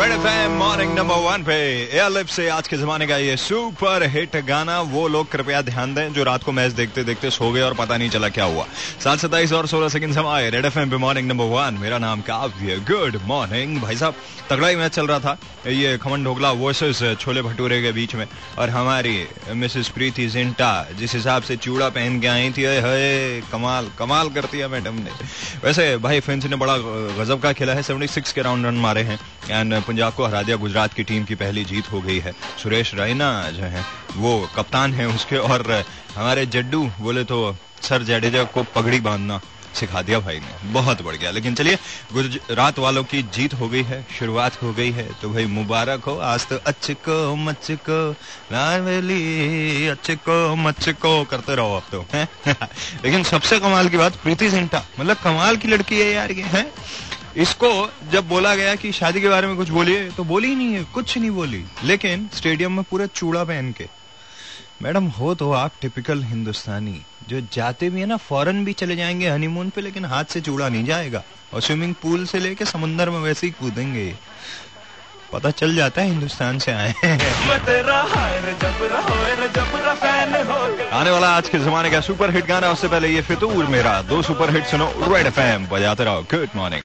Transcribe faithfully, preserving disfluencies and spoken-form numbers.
Red FM morning number one पे airlift से आज के जमाने का ये सुपर हिट गाना वो लोग कृपया ध्यान दें जो रात को मैच देखते देखते सो गए और पता नहीं चला क्या हुआ। सात सत्ताईस और सोलह सेकंड समय रेड एफएम पे मॉर्निंग नंबर वन। मेरा नाम काव्य। गुड मॉर्निंग भाई साहब। तगड़ा ही मैच चल रहा था ये खमन ढोकला वर्सेस छोले भटूरे के बीच में, और हमारी मिसेस प्रीति जिंटा जिस हिसाब से चूड़ा पहन के आई थी, है कमाल कमाल करती है मैडम ने। वैसे भाई फिंच ने बड़ा गजब का खेला है, छिहत्तर के राउंड रन मारे हैं एंड पंजाब को हरा दिया। गुजरात की टीम की पहली जीत हो गई है। सुरेश रैना जो है वो कप्तान है उसके, और हमारे जड्डू बोले तो सर जडेजा को पगड़ी बांधना सिखा दिया भाई ने, बहुत बढ़ गया। लेकिन चलिए गुजरात वालों की जीत हो गई है, शुरुआत हो गई है, तो भाई मुबारक हो। आज तो अच्छको मच्छको नावेली अच्छको मच्छको करते रहो अब तो है। लेकिन सबसे कमाल की बात प्रीति जिंटा, मतलब कमाल की लड़की है यार ये है। इसको जब बोला गया कि शादी के बारे में कुछ बोलिए तो बोली ही नहीं है, कुछ नहीं बोली, लेकिन स्टेडियम में पूरा चूड़ा पहन के। मैडम हो तो आप टिपिकल हिंदुस्तानी, जो जाते भी है ना फॉरेन भी चले जाएंगे हनीमून पे, लेकिन हाथ से चूड़ा नहीं जाएगा, और स्विमिंग पूल से लेके समुंदर में वैसे ही कूदेंगे। पता चल जाता है हिंदुस्तान से आए। आने वाला आज के जमाने का सुपर हिट गाना, उससे पहले ये फितूर मेरा दो सुपर हिट सुनो रेड एफएम बजाते रहो। Good morning.